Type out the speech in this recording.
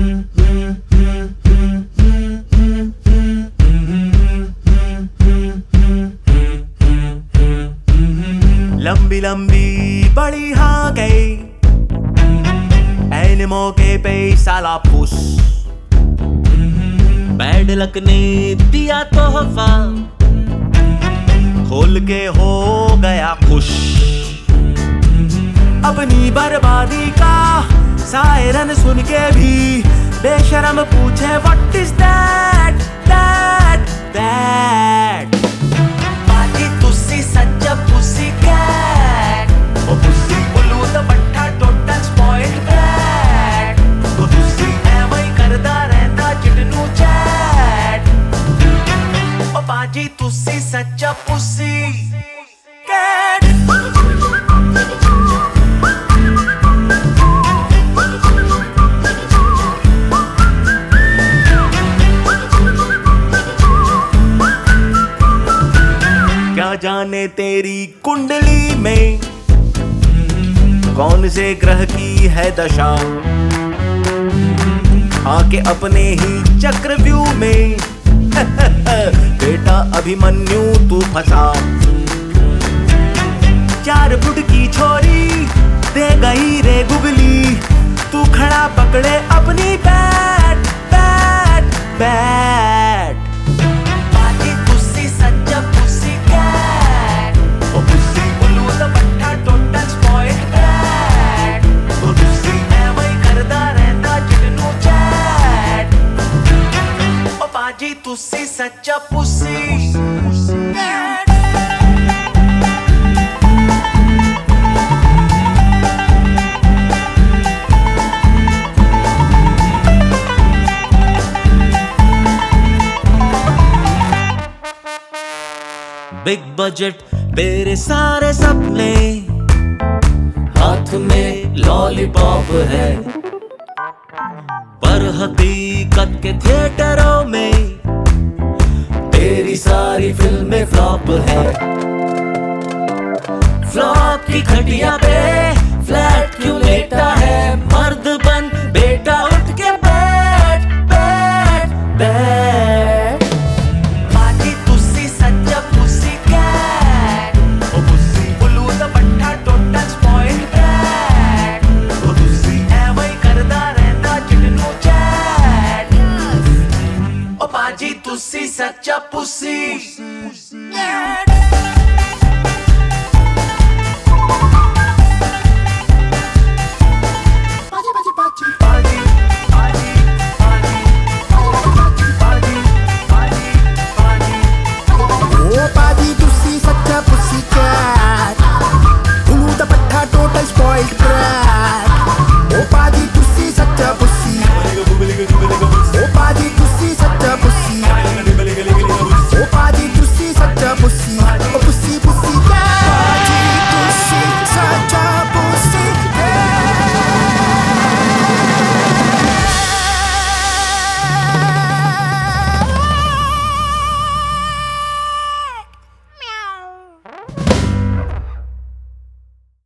लंबी लंबी बड़ी हाँ गई ऐन मौके पे साला फूस। बैड लक ने दिया तोहफा खोल के हो गया खुश। अपनी बर्बादी का सायरन सुन के भी बेशरम पूछे what is that that that. बाजी तुसी सच्चा पुसी कैट ओ पुसी बोलू तो बट्ठा टोटल स्पॉइल्ड ब्रैट। तो तुसी ऐਵੇਂ ही करदा रहंदा चिटनू चैट ओ बाजी तुसी सच्चा पुसी कैट। क्या जाने तेरी कुंडली में कौन से ग्रह की है दशा। आके अपने ही चक्रव्यूह में बेटा अभिमन्यु तू फंसा। 4 फुट की छोरी दे गई रे गुगली तू खड़ा पकड़े अपनी बैट बैट बैट। बाजी तुसी सच्चा पुसी कैट ओ पुसी बोलू तो बट्ठा टोटल स्पॉइल्ड ब्रैट। तो तुसी ऐਵੇਂ ही करदा रहंदा चिटनू चैट ओ बाजी तुसी सच्चा पुसी कैट। बिग बजट तेरे सारे सपने हाथ में लॉलीपॉप है पर हकीकत के थिएटरों में तेरी सारी फिल्में फ्लॉप है। फ्लॉप की खटिया पे फ्लैट क्यों लेटा है मर्द बन बेटा उठ के बैठ बैठ बैठ। बाजी तुसी सच्चा पुसी कैट ओ पुसी बोलू तो बट्ठा टोटल स्पॉइल्ड ब्रैट। तो तुसी ऐਵੇਂ ही करदा रहंदा चिटनू चैट ओ बाजी तुसी सच्चा पुसी कैट।